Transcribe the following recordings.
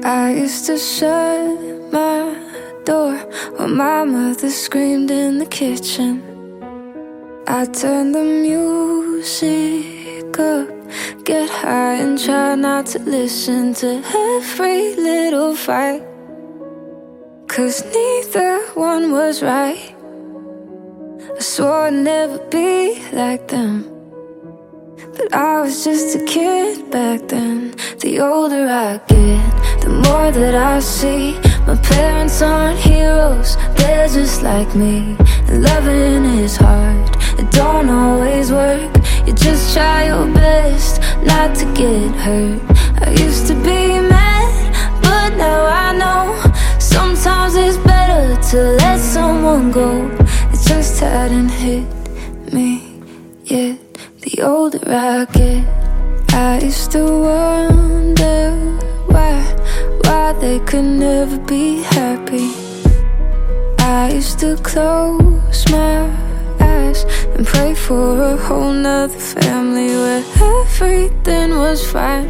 I used to shut my door when my mother screamed in the kitchen. I turned the music up, get high and try not to listen to every little fight, 'cause neither one was right. I swore I'd never be like them, but I was just a kid back then. The older I get, the more that I see my parents aren't heroes, they're just like me. And loving is hard, it don't always work. You just try your best not to get hurt. I used to be mad, but now I know sometimes it's better to let someone go. It just hadn't hit me yet. The older I get, I used to wonder why they could never be happy. I used to close my eyes and pray for a whole nother family where everything was fine,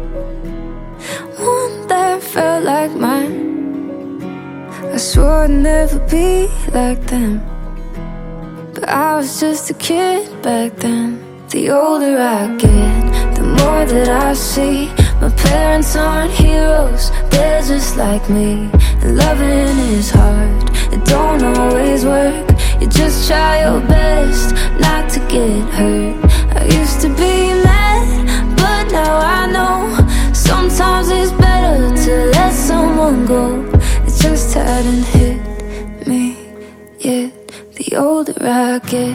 one that felt like mine. I swore I'd never be like them, but I was just a kid back then. The older I get, the more that I see my parents aren't heroes, they're just like me. And loving is hard, it don't always work. You just try your best not to get hurt. I used to be mad, but now I know sometimes it's better to let someone go. It just hadn't hit me yet. The older I get.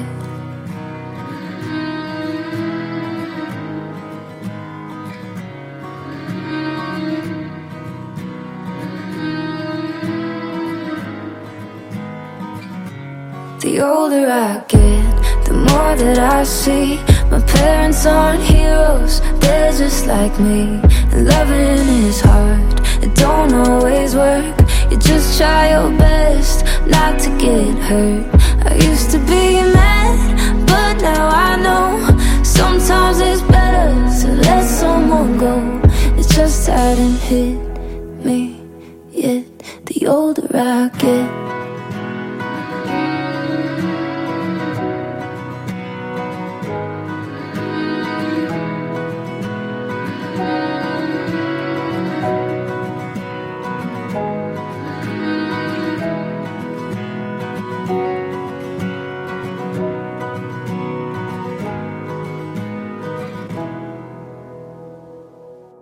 The older I get, the more that I see my parents aren't heroes, they're just like me. And loving is hard, it don't always work. You just try your best not to get hurt. I used to be mad, but now I know sometimes it's better to let someone go. It just hadn't hit me yet. The older I get.